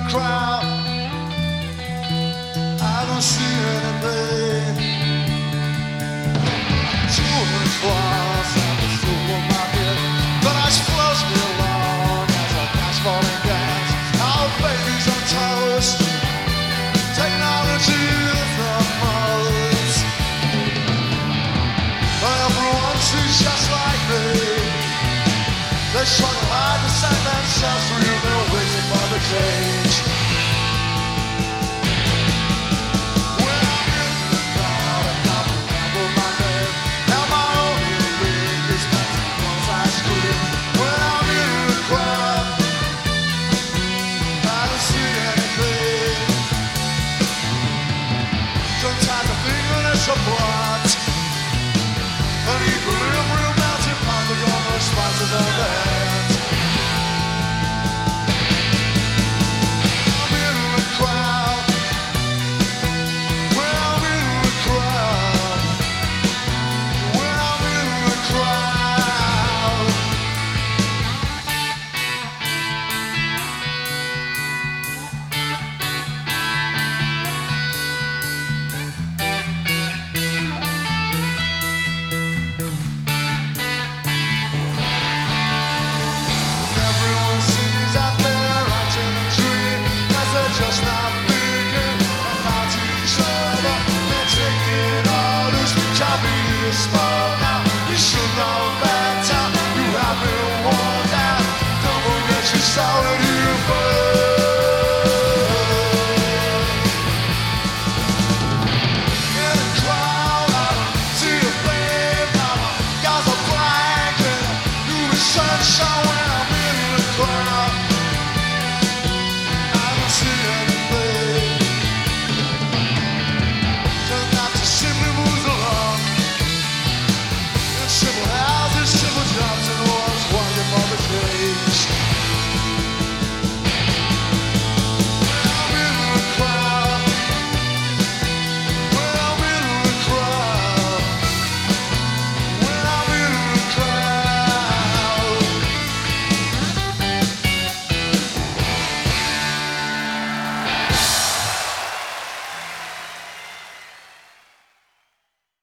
crowd, I don't see anything. Children's flowers at the supermarket, but I flows me along as I pass falling gas. Our babies on toast, technology from mothers. Everyone sees just like me. They struggle hard to set themselves free. They're waiting for the change. When I'm in the crowd, I can't remember my name. Now my only ring is passing once I scream. When I'm in the crowd, I don't see anything. Sometimes I think that it's a plot. An equilibrium mountain, pounding on the spices of the head.